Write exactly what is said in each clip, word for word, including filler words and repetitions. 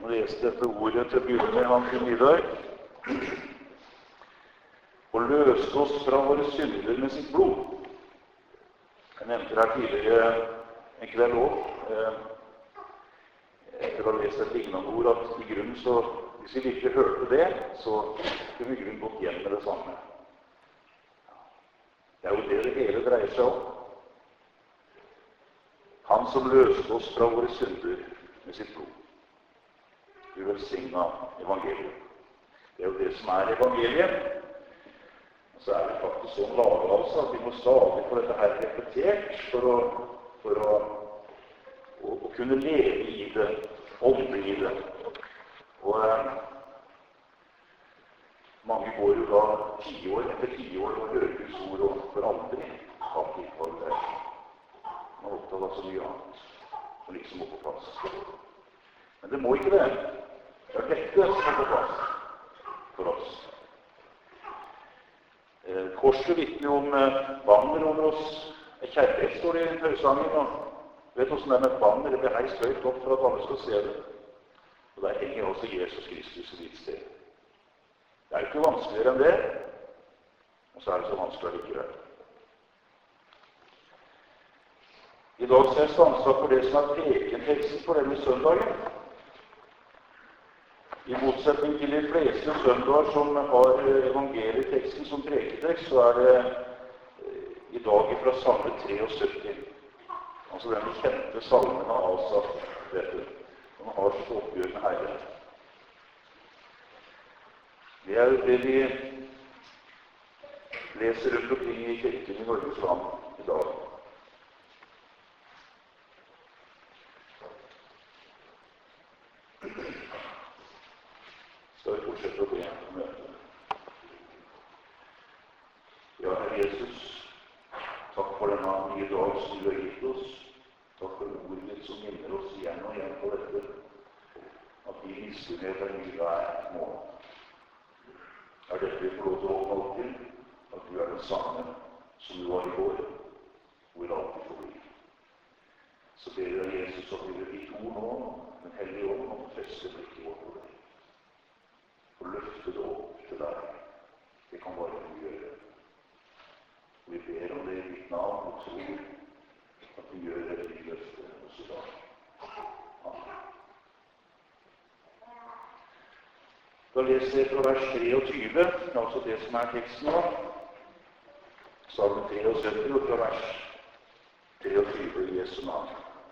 og leste dette ordet til å begynne med han til middag. Og løste oss fra våre synder med sitt blod. Jeg nevnte her tidligere en kveld også, etter å ha lest et lignende ord, at i grunnen så, hvis vi ikke hørte det, så kunne vi i grunnen gått hjem med det samme. Det er jo det det hele dreier seg om. Han som løste oss fra våre synder med sitt blod. Du velsignet evangeliet. Det er jo det som er evangeliet. Og så er det faktisk sånn laget altså at vi må stadig få dette her repetert for å, for å, å, å kunne leve i det, ånde i det. Og eh, mange går jo da ti år etter ti år og hører Guds ord og for aldri ha tid for det. Man er opptatt av så mye annet som liksom må på plass. Men det må ikke det. Det er dette som er på plass for oss. Eh, korset vitner jo om eh, banner over oss. Kjærlighet står det i høysangen, og vet hvordan det er med banner. Det blir heist høyt opp for at alle skal se det. Og der henger også Jesus Kristus i ditt sted. Det er jo ikke vanskeligere enn det, og så er det så vanskelig likevel. I dag skal jeg stanse for det som er prekenteksten for denne søndagen. I motsetning til de fleste søndager som har evangelieteksten som preketekst, så er det i dag fra salme syttitre. Altså den kjente salmen av Asaf, vet du, som har sitt oppgjør med Herren. Det er det vi leser rundt omkring i kirken i Norges land i dag. Skal vi fortsette å be om møtet? Ja, Herre Jesus, takk for denne nye dag som du har gitt oss. Takk for ordet ditt som minner oss igjen og igjen på dette, at vi miskunnhet er mye hver måned. Er dette vi får lov til å åpne opp til, at du er den samme som du var i går, og vil alltid få bli. Så ber jeg deg, Jesus, at vi vil ditt ord nå, den hellige ånd, og feste blikket vårt på deg. Og løfte det opp til deg. Det kan bare du gjøre. Vi ber om det i ditt navn og tror at du gjør det i løfte også i dag. Amen. Da leser jeg fra vers treogtyve, altså det som er teksten nå. Salme syttitre, og fra vers treogtyve i Jesu navn.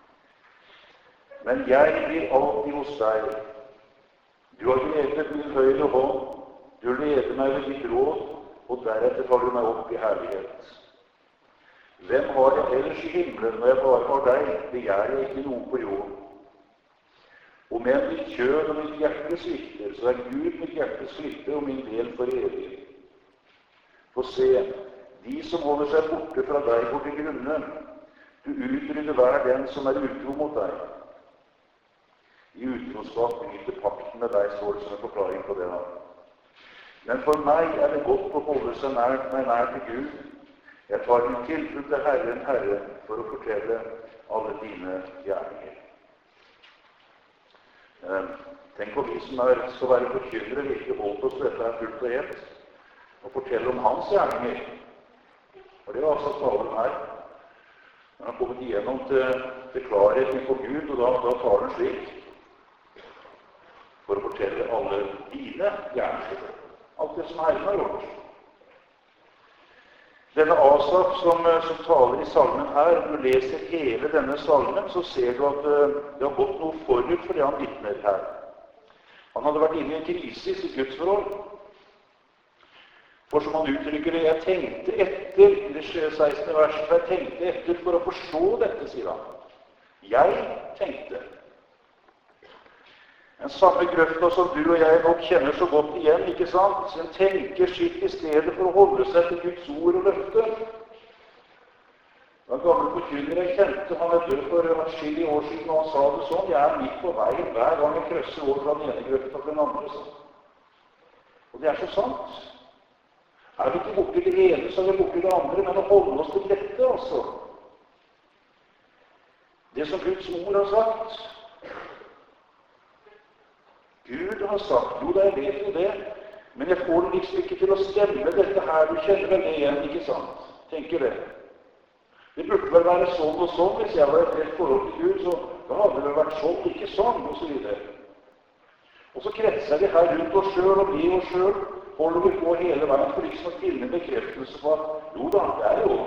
Men jeg blir alltid hos deg. Du har ledet min høyre hånd, du leder meg ved ditt råd, og deretter tar du meg opp i herlighet. Hvem har jeg ellers i himmelen når jeg bare har deg, begjærer jeg ikke noe på jorden. Om jeg mitt kjød og mitt hjerte svikter, så er Gud mitt hjerte svikter og min del for evig. For se, de som holder seg borte fra deg går til grunne. Du utrydder hver den som er utro mot deg. I utroskap bryter pakten med deg, står det som en forklaring på det. Men for meg er det godt å holde seg nær, meg nær til Gud. Jeg tar min tilflukt til Herren, Herre, for å fortelle alle dine gjerninger. Eh, tenk på vi som er, skal være forkynnere, virkelig holdt oss dette er fullt og helt, og fortelle om hans gjerninger. For det var altså talen her. Han har kommet igjennom til, til klarheten på Gud, og da, da tar den slik. For å fortelle alle dine gjerninger. Alt det som Herren har gjort. Denne Asaf som, som taler i salmen her, når du leser hele denne salmen, så ser du at det har gått noe forut for det han vitner her. Han hadde vært inne i en krise i sitt gudsforhold. For som han uttrykker det, jeg tenkte etter, i det sekstende verset, jeg tenkte etter for å forstå dette, sier han. Jeg tenkte. Den samme grøfta som du og jeg nok kjenner så godt igjen, ikke sant? Så en tenker sitt i stedet for å holde seg til Guds ord og løfte. Den gamle forkynner jeg kjente, han er død for atskillige år siden, og han sa det sånn, jeg er midt på veien hver gang jeg krøsser over fra den ene grøfta til den andre. Så. Og det er så sant. Er vi ikke borte i det ene, så er vi borte i det andre, men å holde oss til dette, altså. Det som Guds ord har sagt. Gud har sagt, jo, jeg vet jo det, men jeg får det liksom ikke til å stemme dette her, du kjenner vel det igjen, ikke sant? Tenker det. Det burde vel være sånn og sånn, hvis jeg var et rett forhold til Gud, så da hadde det vel vært sånn, ikke sånn, og så videre. Og så kretser vi her rundt oss selv, og blir oss selv, holder vi på hele veien for liksom å finne bekreftelse på at, jo da, det er jo.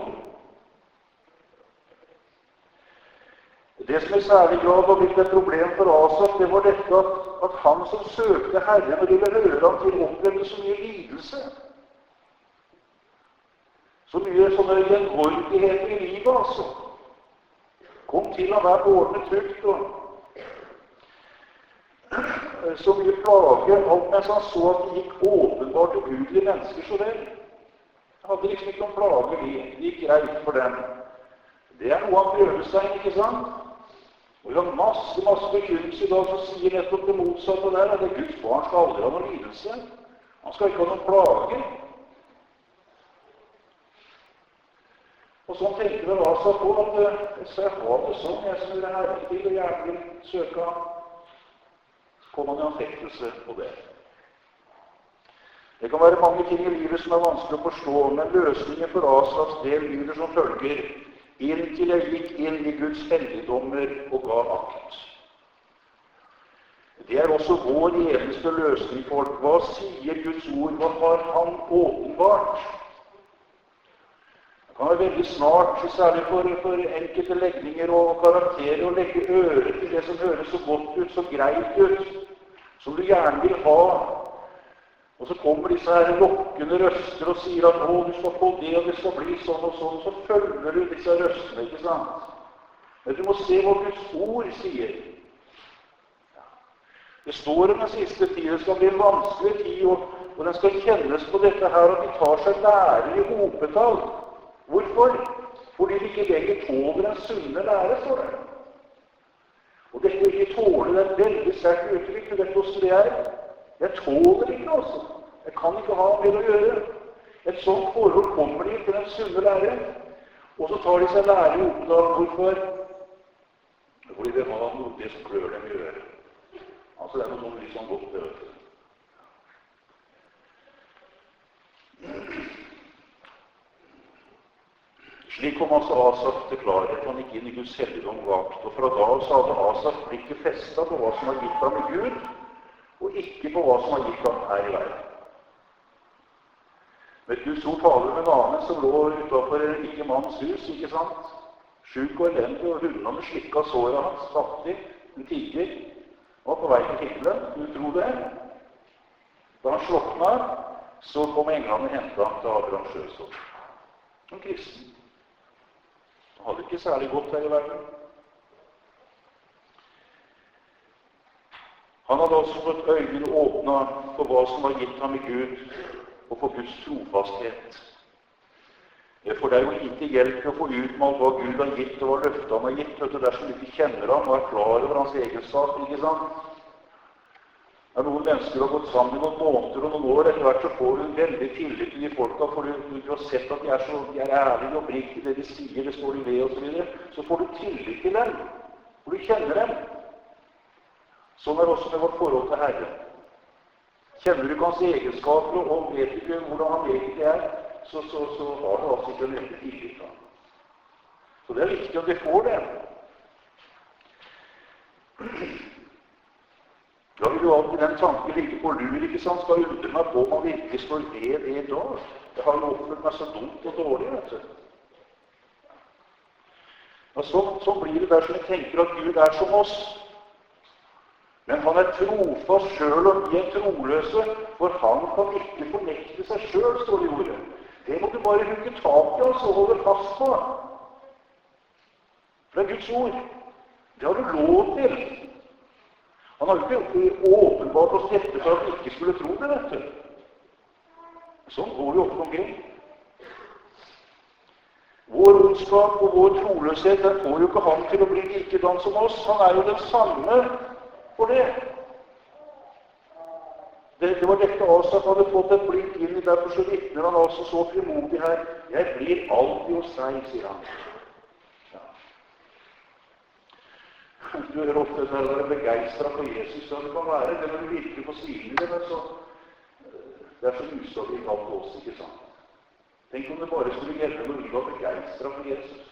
Det som i særlig grad var blitt et problem for Asaf, det var dette at, at han som søkte Herren og ville høre ham til, opplevde så mye lidelse. Så mye sånne gjenvordigheter i livet, altså. Kom til å være ordnet trygt, og så mye plage, alt mens han så at det gikk åpenbart og ugudelige mennesker så vel. Han hadde liksom ikke noen plager, de. Det gikk greit for dem. Det er noe han prøver seg, ikke sant? Og vi har masse, masse bekymrelse i dag som sier nettopp det motsatte der, at det Guds barn skal aldri ha noen lidelse. Han skal ikke ha noen plager. Og sånn tenker vel Asaf på at jeg skal ha det sånn, jeg som vil herre til og gjerne vil søke ham. Så kommer han i anfektelse på det. Det kan være mange ting i livet som er vanskelig å forstå, men løsningen for Asafs del lyder som følger: inntil jeg gikk inn i Guds helligdommer og ga akt. Det er også vår eneste løsning for hva sier Guds ord, hva har han åpenbart? Det kan være veldig snart, særlig for, for enkelte legninger og karakterer, å legge øret til det som høres så godt ut, så greit ut, som du gjerne vil ha. Og så kommer disse her lokkende røster og sier at å, du skal få det, og det skal bli sånn og sånn, så følger du disse røstene, ikke sant? Men du må se hva Guds ord sier. Det står om den siste tid, det skal bli en vanskelig tid, og, og den skal kjennes på dette her, at de tar seg lære i hopetall. Hvorfor? Fordi de ikke lenger tåler en sunne lære for det. Og dette ikke tåler det er veldig sterkt uttrykk, du vet hvordan det er. Jeg tåler ikke, altså. Jeg kan ikke ha mer å gjøre. Et sånt forhold kommer de til den sunne lære, og så tar de seg lære i Opedal. Hvorfor? Fordi de har noe det som klør dem i øret. Altså, det er noe sånn litt sånn godt det, vet du. Slik kom altså Asaf til klarhet. Han gikk inn i Guds helligdom vakt, og fra da så hadde Asaf blikket festet på hva som var gitt ham i Gud, og ikke på hva som var gitt ham her i verden. Men Guds ord taler med en annen som lå utenfor en ikke manns hus, ikke sant? Sjuk og elendig, og hundene slikket såret hans, fattig, en tiger, og på vei til himmelen. Du tror det? Da han sloknet, så kom englene og hentet ham til Abrahams sjøsår. En kristen. Han hadde ikke særlig godt her i verden. Han hadde også fått øynene åpnet for hva som var gitt ham i Gud, og for Guds trofasthet. For det er jo lite hjelp til å få utmalt hva Gud har gitt, og hva løftet han har gitt, vet du, dersom du ikke kjenner ham og er klar over hans egenskap, ikke sant? Det er noen mennesker har gått sammen i noen måneder og noen år, etter hvert så får du en veldig tillit til de folka, for du, du har sett at de er så de er ærlige og oppriktige i det de sier, det står i ved og så videre, så får du tillit til dem, for du kjenner dem. Sånn er også med vårt forhold til Herren. Kjenner du ikke hans egenskaper og vet ikke hvordan han egentlig er, så, så, så har du altså ikke en veldig tillit til ham. Så det er viktig at vi får det. Da vil jo alltid den tanken ligge på lur, ikke sant? Skal undre meg på om man virkelig står ved det i dag. Jeg har jo oppført meg så dumt og dårlig, vet du. Og så, så blir det der som vi tenker at Gud er som oss. Men han er trofast selv om vi er troløse, for han kan ikke fornekte seg selv, står det i ordet. Det må du bare hukke tak i oss og holde fast på. For det er Guds ord. Det har du lov til. Han har jo ikke åpenbart oss dette for at vi ikke skulle tro det, vet du. Sånn går det opp omkring. Vår ondskap og vår troløshet, den får jo ikke han til å bli likedan som oss. Han er jo den samme for det. Det, det var dette Asaf hadde fått et blikk inn i, derfor så vitner han altså så frimodig her. Jeg blir alltid hos deg, sier han. Ja. Du hører ofte at du er begeistret for Jesus, og det kan være det når du virkelig får svilen det, så det er så ustabilt alt også, ikke sant? Tenk om det bare skulle gjelde når vi var begeistret for Jesus.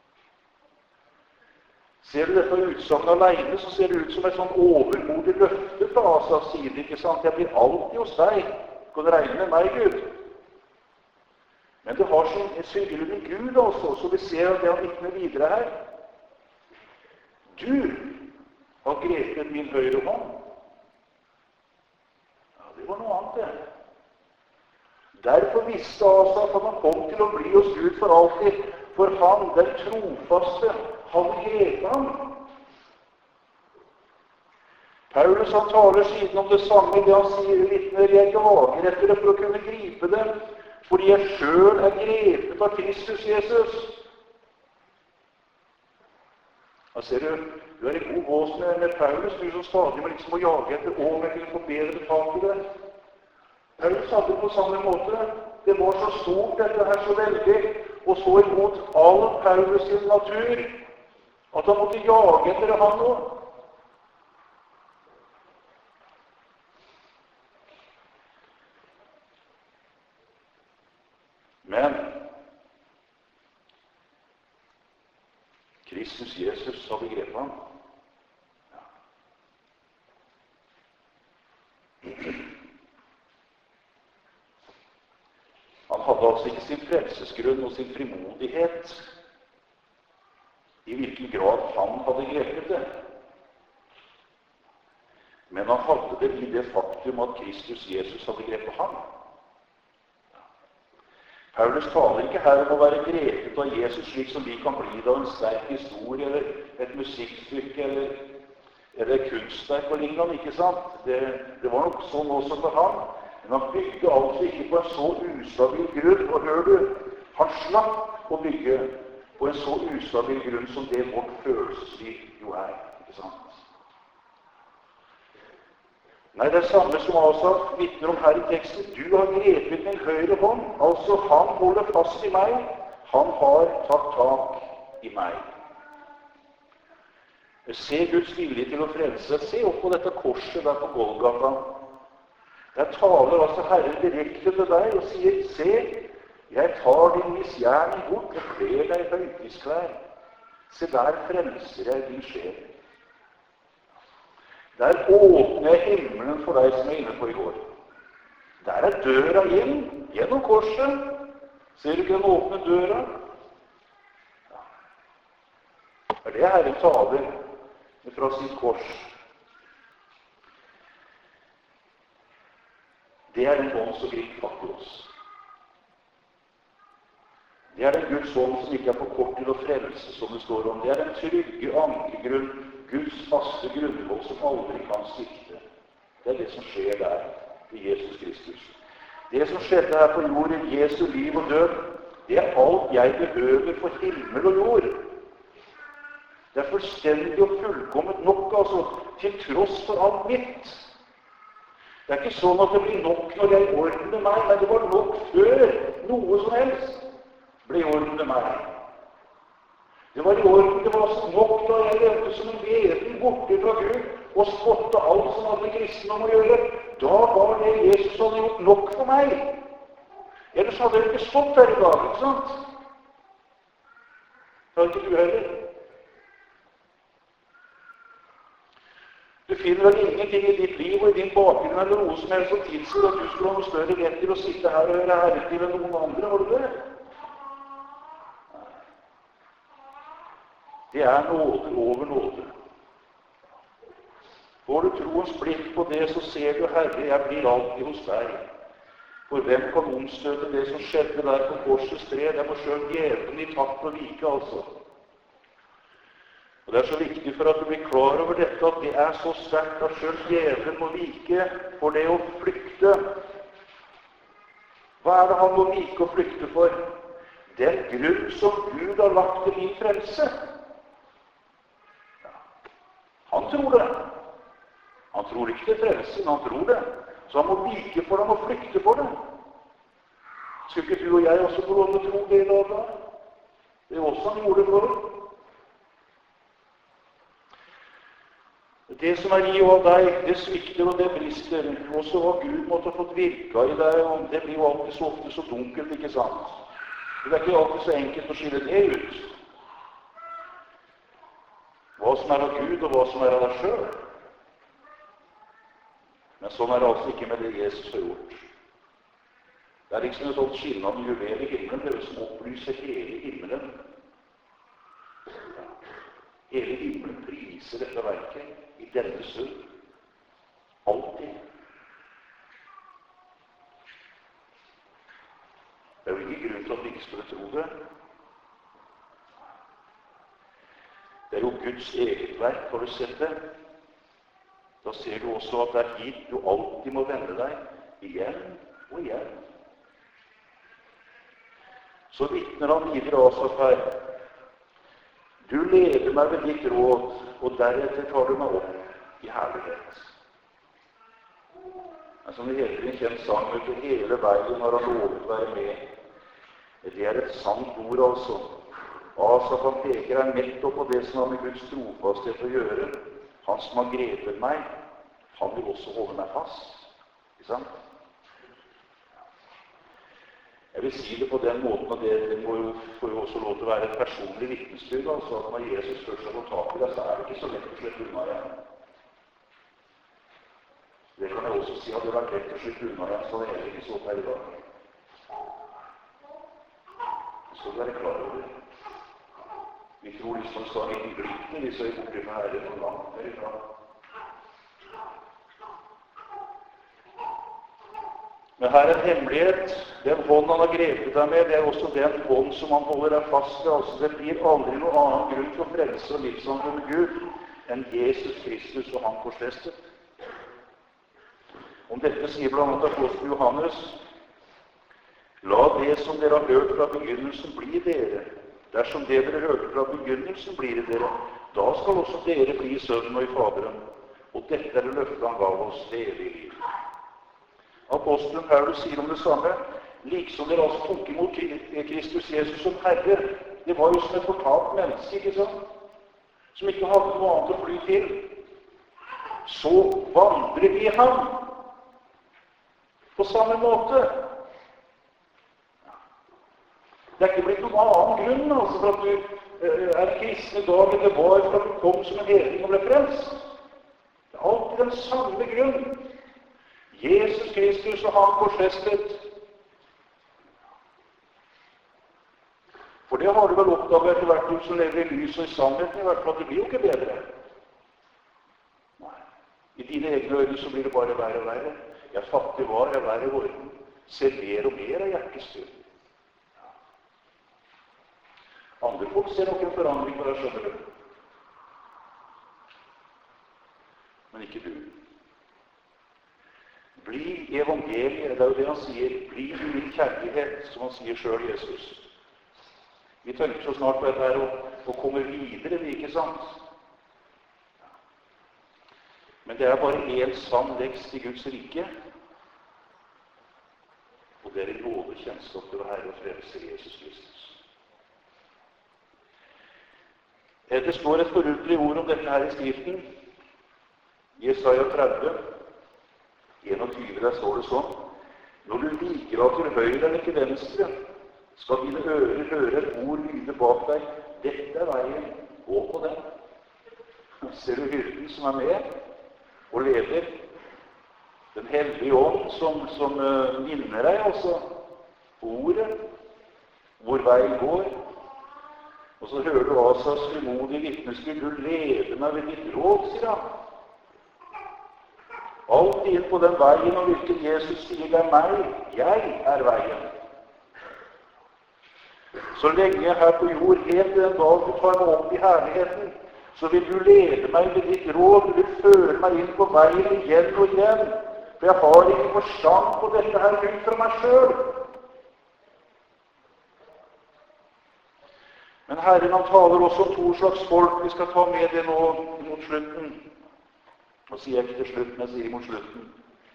Ser du dette utsagnet alene, så ser det ut som et sånn overmodig løfte fra Asas side, ikke sant? Jeg blir alltid hos deg. Du kan regne med meg, Gud. Men det har sin, sin grunn i Gud også, så vi ser at det han gikk med videre her. Du har grepet min høyre hånd. Ja, det var noe annet, det. Derfor visste Asa at han kom til å bli hos Gud for alltid, for han, den trofaste, hadde grepet ham. Paulus han taler siden om det samme i det han sier i vitner, jeg jager etter det for å kunne gripe dem, fordi jeg selv er grepet av Kristus Jesus. Da ser du, du er i god bås med, med Paulus, du som stadig må liksom å jage etter å, men kunne få bedre tak i det. Paulus hadde det på samme måte. Det var så stort, dette her så veldig, og så imot all Paulus sin natur, at han måtte jage etter det han nå. Men Kristus Jesus hadde grepet ham. Ja. Han hadde altså ikke sin frelsesgrunn og sin frimodighet i hvilken grad han hadde grepet det. Men han hadde det i det faktum at Kristus Jesus hadde grepet ham. Paulus taler ikke her om å være grepet av Jesus slik som vi kan bli det av en sterk historie, eller et musikkstykke, eller, eller kunstverk og lignende, ikke sant? Det, det var nok sånn også for ham. Men han bygde altså ikke på en så ustabil grunn, og hør du, han slapp å bygge på en så ustabil grunn som det vårt følelsesliv jo er, ikke sant? Nei, det er samme som Asaf vitner om her i teksten. Du har grepet min høyre hånd. Altså, han holder fast i meg. Han har tatt tak i meg. Se Guds vilje til å frelse. Se opp på dette korset der på Golgata. Der taler altså Herren direkte til deg og sier, se, jeg tar din misgjerning bort og kler deg i høytidsklær. Se, der frelser jeg din sjel. Der åpner jeg himmelen for deg som er inne på i går. Der er døra inn, gjennom korset. Ser du ikke den åpne døra? Ja. Det er det Herren taler fra sitt kors. Det er den ånd som griper fatt i oss. Det er den Guds ånd som ikke er for kort til å frelse, som det står om. Det er den trygge ankergrunn, Guds faste grunnvoll som aldri kan svikte. Det er det som skjer der i Jesus Kristus. Det som skjedde her på jorden, Jesu liv og død, det er alt jeg behøver for himmel og jord. Det er fullstendig og fullkomment nok, altså, til tross for alt mitt. Det er ikke sånn at det blir nok når jeg ordner meg, men det var nok før noe som helst ble i orden med meg. Det var i orden, det var så nok da jeg levde som en veden borte fra Gud og spotte alt som hadde kristendom å gjøre. Da var det Jesus hadde gjort nok for meg. Ellers hadde jeg ikke stått der i dag, ikke sant? Det har ikke du heller. Du finner vel ingenting i ditt liv og i din bakgrunn eller noe som helst som tilsier at du skulle ha noe større rett til å sitte her og høre Herren til enn noen andre, har du det? Det er nåde over nåde. Får du troens blikk på det, så ser du, Herre, jeg blir alltid hos deg. For hvem kan omstøte det som skjedde der på korsets tre? Det må selv djevelen i takt og vike, altså. Og det er så viktig for at du blir klar over dette, at det er så sterkt at selv djevelen må vike for det å flykte. Hva er det han må vike og flykte for? Den grunn som Gud har lagt til min frelse. Han tror det. Han tror ikke til frelsen, han tror det. Så han må vike for dem og flykte for dem. Skulle ikke du og jeg også få lov til å tro det i dag da? Det er også han gjorde for dem. Det som er i og av deg, det svikter og det brister. Også hva Gud måtte ha fått virka i deg, og det blir jo alltid så ofte så dunkelt, ikke sant? Det er ikke alltid så enkelt å skille det ut. Hva som er av Gud, og hva som er av deg sjøl. Men sånn er det altså ikke med det Jesus har gjort. Det er liksom et sånt skinnende juvel i himmelen, det som opplyser hele himmelen. Hele himmelen priser dette verket i denne stund. Alltid. Det er jo ingen grunn til at vi ikke skulle tro det. Det er jo Guds eget verk, har du sett det? Da ser du også at det er hit du alltid må vende deg igjen og igjen. Så vitner han videre Asaf her. Du leder meg ved ditt råd, og deretter tar du meg opp i herlighet. Det er som det heter i en kjent sang, ut hele veien har han lovet være med. Det er et sant ord, altså. Asaf han peker her nettopp på det som har med Guds trofasthet å gjøre. Han som har grepet meg, han vil også holde meg fast. Ikke sant? Jeg vil si det på den måten, og det, det må jo, får jo også lov til å være et personlig vitnesbyrd, altså at når Jesus først har fått tak i deg, så er det ikke så lett å slippe unna igjen. Det kan jeg også si, at det har vært lett å slippe unna igjen, så det er ikke så her i dag. Så det er det klar over. Vi tror liksom så litt i glittene, vi så er borte fra Herren og langt herifra. Men her er en hemmelighet. Den hånd han har grepet deg med, det er også den hånd som han holder deg fast ved. Altså, det blir aldri noen annen grunn til å frelse og livsvandre med Gud enn Jesus Kristus og han korsfestet. Om dette sier blant annet apostel Johannes: La det som dere har hørt fra begynnelsen bli dere. Dersom det dere hørte fra begynnelsen blir det dere, da skal også dere bli i Sønnen og i Faderen. Og dette er det løftet han gav oss, det evige liv. Apostelen Paulus sier om det samme. Liksom dere altså tok imot Kristus Jesus som Herre. Det var jo som et fortalt menneske, ikke sant? Som ikke hadde noe annet å fly til. Så vandrer vi i ham. På samme måte. Det er ikke blitt noen annen grunn altså, for at du uh, er kristen i dag, enn det var for at du kom som en hedning og ble frelst. Det er alltid den samme grunn. Jesus Kristus og han korsfestet. For det har du vel oppdaget etter hvert du som lever i lys og i sannheten, i hvert fall at det blir jo ikke bedre. Nei. I dine egne øyne så blir det bare verre og verre. Jeg fattig var, jeg verre vorden. Ser mer og mer av hjertestød. Andre folk ser nok en forandring på deg, skjønner du. Men ikke du. Bli evangeliet, det er jo det han sier. Bli i min kjærlighet, som han sier selv, Jesus. Vi tenker så snart på dette her og, og kommer videre, vi, ikke sant? Men det er bare en sann vekst i Guds rike. Og det er i nåde kjennskap til å Herre og frelse Jesus Kristus. Det står et forundelig ord om dette her i Skriften. Jesaja tretti, enogtyve, der står det sånn: Når du viker av til høyre eller til venstre, skal dine ører høre et ord lyde bak deg. Dette er veien, gå på den. Ser du hyrden som er med og leder? Den hellige ånd som, som uh, minner deg altså på ordet, hvor veien går. Og så hører du Asas frimodige vitnesbyrd: Du leder meg ved ditt råd, sier han. Alt inn på den veien om hvilken Jesus sier det er meg. Jeg er veien. Så lenge jeg er her på jord, helt til den dag du tar meg opp i herligheten, så vil du lede meg ved ditt råd. Du vil føre meg inn på veien igjen og igjen. For jeg har ikke forstand på dette her ut fra meg selv. Men Herren han taler også om to slags folk. Vi skal ta med det nå mot slutten. Nå sier jeg ikke til slutten, jeg sier mot slutten.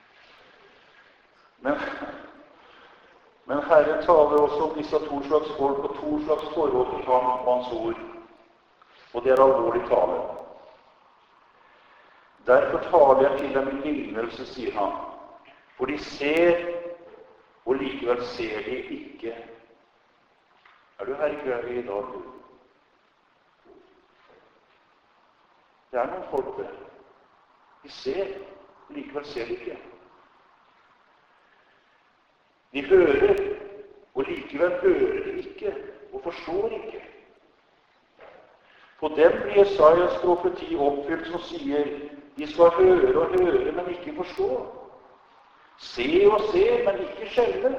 Men, men Herren taler også om disse to slags folk og to slags forhold til ham og hans ord. Og det er alvorlig tale. Derfor taler jeg til dem i lignelse, sier han. For de ser, og likevel ser de ikke. Er du her i kveld i dag, du? Det er noen folk der. De ser, og likevel ser de ikke. De hører, og likevel hører de ikke, og forstår ikke. På dem blir Jesajas profeti oppfylt som sier, de skal høre og høre, men ikke forstå. Se og se, men ikke skjelve.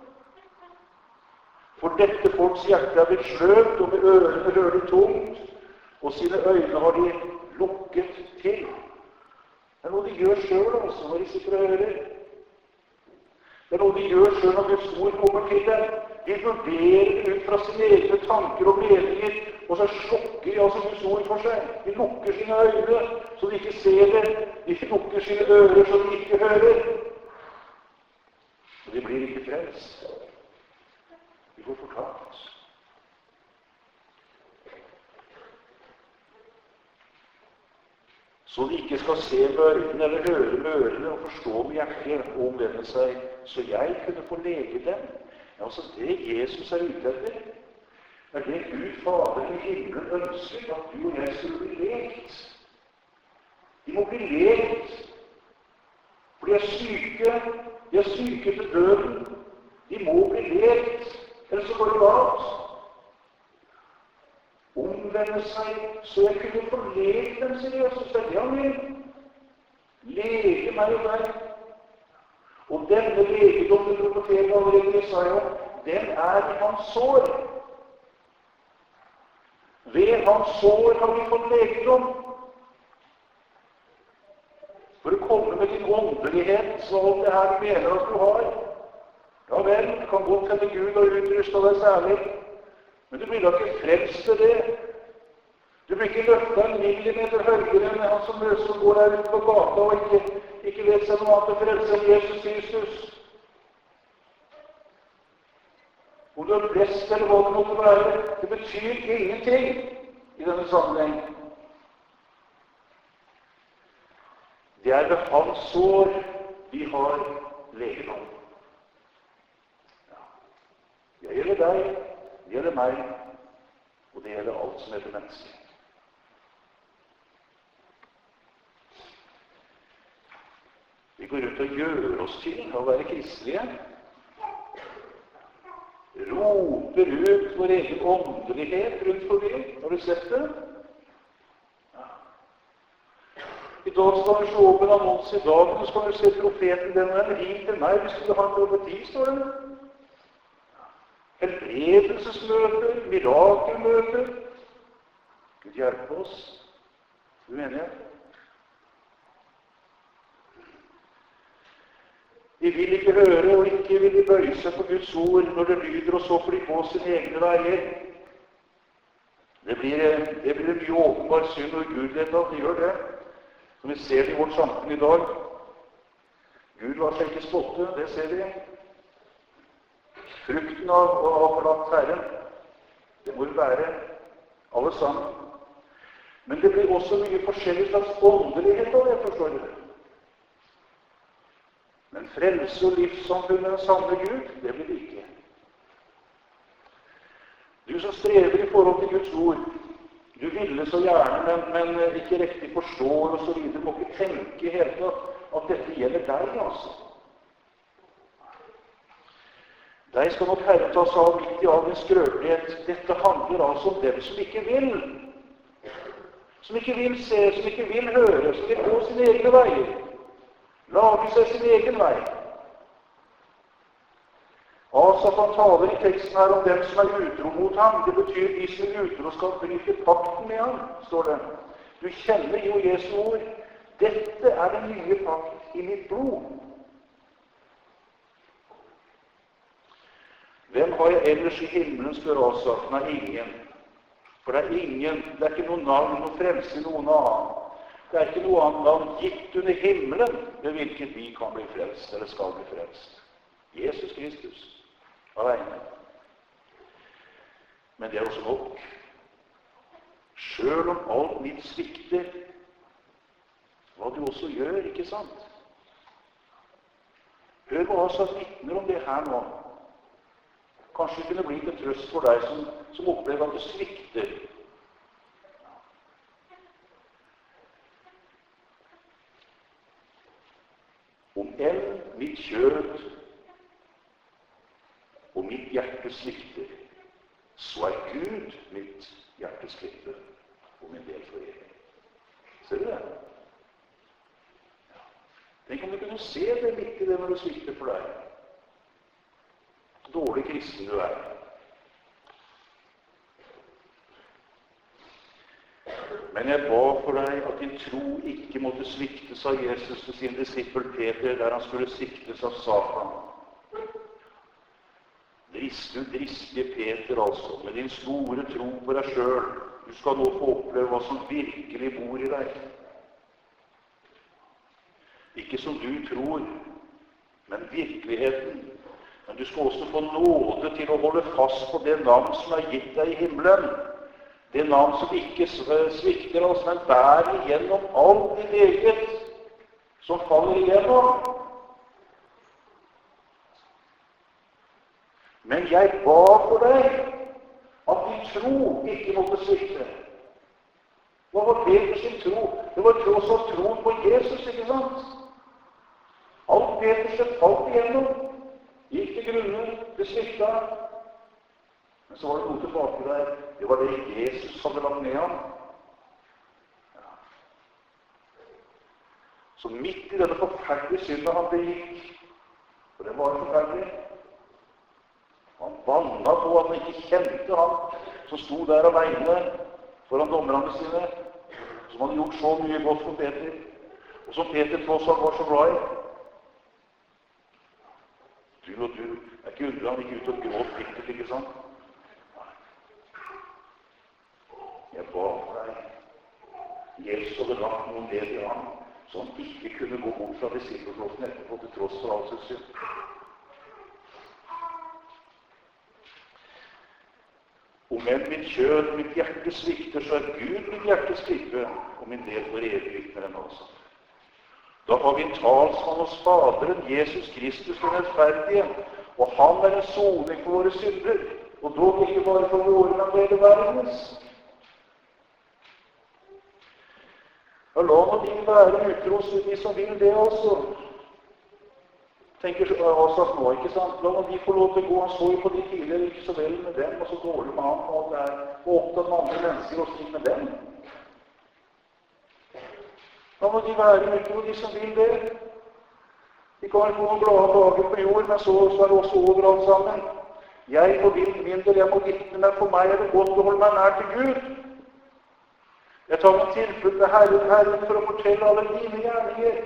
For dette folks hjerte er blitt sløvt, og med ørene hører de tungt, og sine øyne har de lukket til. Det er noe de gjør selv også, når de sitter og hører. Det er noe de gjør selv når Guds ord kommer til dem. De vurderer ut fra sine egne tanker og meninger, og så slukker de altså Guds ord for seg. De lukker sine øyne, så de ikke ser det. De lukker sine ører, så de ikke hører. Og de blir ikke frelst. De går fortapt. Så de ikke skal se med øynene eller høre med ørene og forstå med hjertet og omvende seg, så jeg kunne få lege dem. Ja, altså det Jesus er ute etter, er det Gud Fader i himmelen ønsker, at du og jeg skulle bli legt. De må bli legt, for de er syke, de er syke til døden. De må bli legt, ellers så går det galt. Omvende seg, så jeg kunne få lege dem, sier Jesus. Det er det han vil. Lege meg og deg. Og denne legedom, det profeten allerede i Jesaja, den er i hans sår. Ved hans sår har vi fått legedom. For å komme med din åndelighet, så alt det her du mener at du har. Ja vel, det kan godt hende Gud og utruste deg særlig, men du blir da ikke frelst til det. Du blir ikke løftet en millimeter høyere enn han som, som går der ute på gata og ikke, ikke vet seg noe annet å frelse enn Jesus Kristus. Om du er prest eller hva det måtte være, det betyr ingenting i denne sammenheng. Det er ved hans sår vi har legedom. Ja. Det gjelder deg, det gjelder meg, og det gjelder alt som heter menneske. Vi går rundt og gjør oss til å være kristelige. Roper ut vår egen åndelighet rundt forbi. Har du sett det? Ja. I dag skal du se opp en annons i dag, og så skal du se profeten den og den. Ring til meg hvis du har en profeti, står det. Helbredelsesmøter, mirakelmøter. Gud hjelpe oss. Du mener jeg? De vil ikke høre og ikke vil de bøye seg på Guds ord når det lyder, og så får de gå sine egne veier. Det blir, det blir en mye åpenbar synd og ugudelighet at de gjør det, som vi ser i vårt samfunn i dag. Gud lar seg ikke spotte, det ser vi. Frukten av å ha forlatt Herren, det må det være alle sammen. Men det blir også mye forskjellig slags åndelighet av det, forstår du. Men frelse og livssamfunn med den samme Gud, det blir det ikke. Du som strever i forhold til Guds ord, du ville så gjerne, men, men ikke riktig forstår og så videre, må ikke tenke helt at dette gjelder deg, altså. Deg skal nok Herren ta seg av midt i all din skrøpelighet. Dette handler altså om dem som ikke vil. Som ikke vil se, som ikke vil høre, som vil gå sine egne veier. Lage seg sin egen vei. Asaf han taler i teksten her om dem som er utro mot ham. Det betyr de som er utro skal bryte pakten med ham, står det. Du kjenner jo Jesu ord. Dette er den nye pakt i mitt blod. Hvem har jeg ellers i himmelen, spør Asaf? Nei, ingen. For det er ingen, det er ikke noen navn å frelse noen annen. Det er ikke noe annet navn gitt under himmelen ved hvilket vi kan bli frelst, eller skal bli frelst. Jesus Kristus, alene. Men det er også nok. Selv om alt mitt svikter, hva du også gjør, ikke sant? Hør hva oss har vitner om det her nå. Kanskje det kunne bli til trøst for deg som, som opplever at du svikter. Om enn mitt kjød og mitt hjerte svikter, så er Gud mitt hjertes klippe og min del for evig. Ser du det? Ja. Tenk om du kunne se det midt i det når du svikter for deg. Dårlig kristen du er. Men jeg ba for deg at din tro ikke måtte sviktes av Jesus til sin disippel Peter, der han skulle siktes av Satan. Drist, du dristige Peter, altså, med din store tro på deg selv. Du skal nå få oppleve hva som virkelig bor i deg. Ikke som du tror, men virkeligheten. Men du skal også få nåde til å holde fast på det navn som er gitt deg i himmelen. Det navn som ikke svikter oss, men bærer igjennom alt ditt eget, som faller igjennom. Men jeg ba for deg at din tro ikke måtte svikte. Hva var Peters sin tro? Det var tross alt troen på Jesus, ikke sant? Alt Peters falt igjennom. Gikk til grunne, det svikta. Men så var det noe tilbake der. Det var det Jesus hadde lagt ned ham. Ja. Så midt i denne forferdelige synden han begikk, for det var forferdelig, han banna på at han ikke kjente han som sto der alene foran dommerne sine, som hadde gjort så mye godt for Peter, og som Peter tross alt var så glad i. Du og du er ikke undret han ikke ut og gråt bittert, ikke sant? Jeg ba for deg. Jesus hadde lagt noen ned i ham, så han ikke kunne gå bort fra disippelflokken etterpå til tross for all sin synd. Om enn mitt kjød, mitt hjerte svikter, så er Gud mitt hjertes klippe, og min del for evig vitner enn også. Da har vi en talsmann hos Faderen, Jesus Kristus den rettferdige, og han er en soning for våre synder, og dog ikke bare for våre, men hele verdens. Ja, la nå de være utro, de som vil det også. Tenker Asaf nå, ikke sant? La nå de få lov til å gå. Han så jo på de tidligere, ikke så vel med dem, og så dårlig med ham, og det er opptatt med andre mennesker og slik med dem. Da må de være utro, de som vil det. De kan få noen glade dager på jord, men så, så er det også over alt sammen. Jeg for min del, jeg må vitne, men for meg er det godt å holde meg nær til Gud. Jeg tar meg tilflukt til Herren, Herren for å fortelle alle dine gjerninger.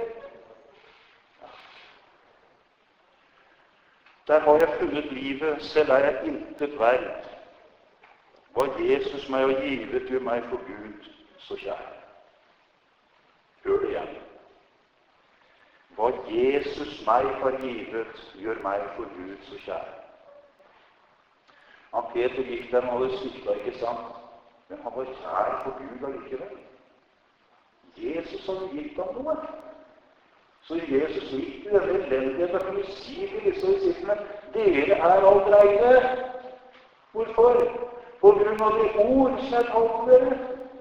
Der har jeg funnet livet, selv er jeg intet verd. Hva Jesus meg har givet, gjør meg for Gud så kjær. Hør det igjen. Hva Jesus meg har givet, gjør meg for Gud så kjær. Han Peter gikk der, han hadde sviktet, ikke sant? Men han var kjær for Gud allikevel. Jesus hadde gitt ham noe. Så Jesus gikk til denne elendigheten for å si til disse disiplene, dere er alt reine. Hvorfor? På grunn av de ord som er talt til dere.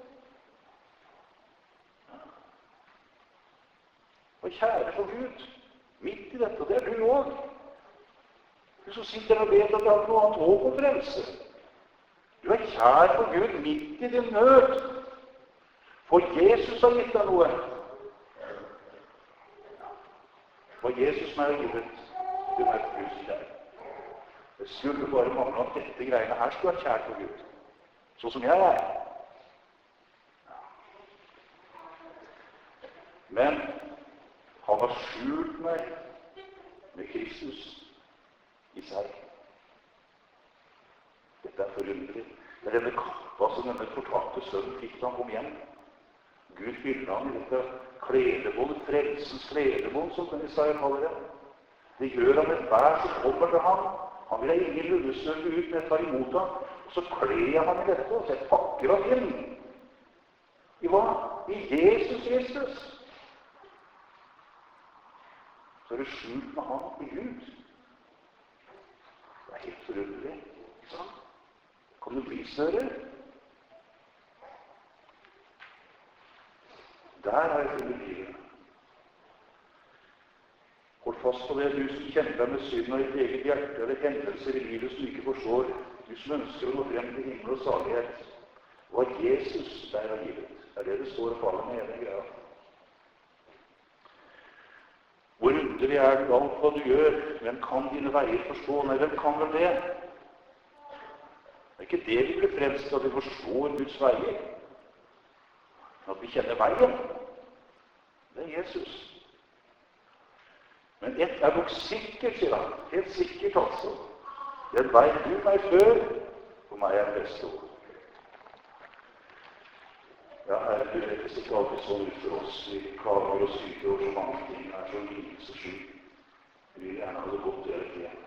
Og kjære for Gud, midt i dette, det er du også. Du som sitter og vet at det er noe annet håp og frelse. Du er kjær for Gud midt i din nød. For Jesus har gitt deg noe. For Jesus meg har givet, du er Guds kjær. Det skulle bare mangle at dette greiene her skulle være kjær for Gud. Så som jeg er. Men han har skjult meg med Kristus i seg. Dette er forunderlig. Det er denne kappa som denne fortalte sønnen fikk da han kom hjem. Gud fyller ham i dette kledebånd, frelsens kledebånd, som den Isaiah kaller det. Det gjør ham et vær som kommer til ham. Han vil ha ingen lullesøke ut, men jeg tar imot ham. Og så kler jeg ham i dette, og så pakker han inn. I hva? I Jesus Kristus. så er det skjult med ham i Gud. Det er helt forunderlig, ikke sant? Kan det bli større? Der har jeg funnet livet. Hold fast på det, du som kjenner deg med synden av ditt eget hjerte, eller hendelser i livet som du ikke forstår, du som ønsker å nå frem til himmel og salighet. Hva Jesus der har givet, er det det står og faller med hele greia. Hvor underlig er du alt hva du gjør? Hvem kan dine veier forstå? Nei, hvem kan vel det? Det er ikke det vi blir frelst, at vi forstår Guds veier. At vi kjenner veien. Det er Jesus. Men ett er nok sikkert, sier han. Helt sikkert, altså. Den vei du meg før, for meg er det beste ord. Ja, Herre, du rettes ikke alltid sånn ut for oss. Vi klager og syter over så mange ting. Det er så lidelse skyld. Vi vil gjerne ha det godt å gjøre det.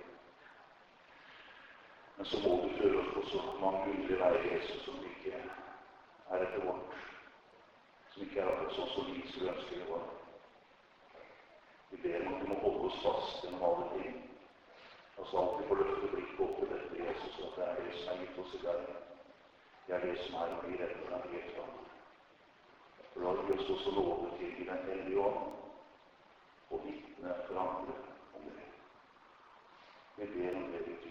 Men så må du føre oss på så mange underlige veier, Jesus, som ikke er etter vårt. Som ikke er akkurat sånn som vi skulle ønske det var. Vi ber om at vi må holde oss fast gjennom alle ting. Og så alltid få løfte blikk opp til dette, Jesus, at det er det som er gitt oss i deg. Det er det som er å bli redd for deg helt annet. For da har vi oss også lov til i den hellige ånd og vitne for andre om det. Vi ber om det vi